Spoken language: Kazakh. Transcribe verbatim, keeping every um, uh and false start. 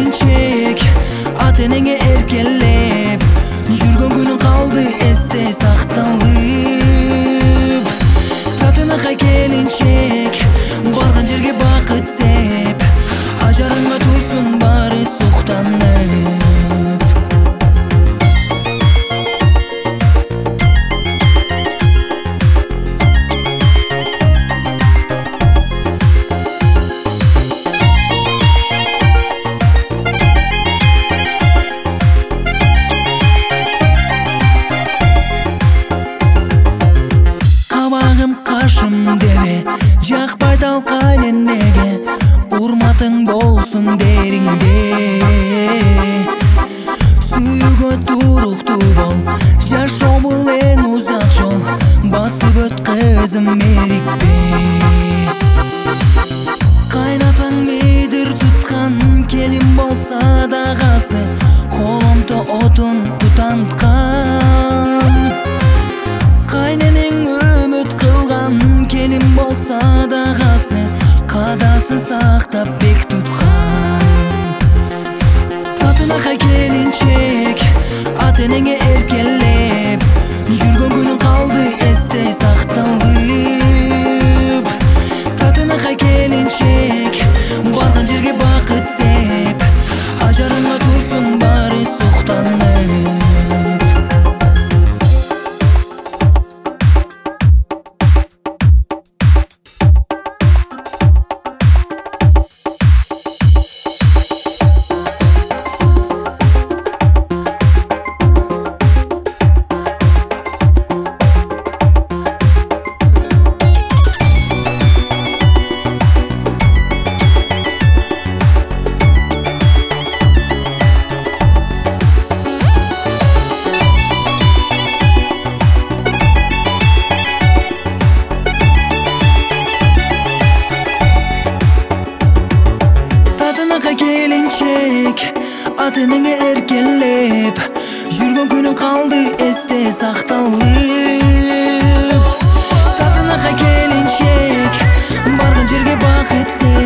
келинчек ата энеңе эркелеп жүргөн күнүң калды эсте сакталып. Татынакай келинчек барган жерге бакыт сеп, ажарыңа турсун баары суктанып. Кашым деме, жакпай талкан энеге, урматың болсун дериңде. Сүйүүгө туруктуу бол, жашоо бул эң узак жол, басып өт кызым эрикпе. Кайнатаң мидир туткан келин болса дагасы, коломто отун тутанткан. Кайненең үмүт кылган келин болса дагасы, кадасын сактап бек туткан. Татынакай келинчек ата энеңе эркелеп жүргөн күнүң калды эсте сакталып. Татынакай келинчек барган жерге бакыт сеп, ажарыңа турсун баары суктанып. Татынакай келинчек ата энеңе эркелеп жүргөн күнүң калды эсте сакталып. Татынакай келинчек барган жерге бакыт сеп,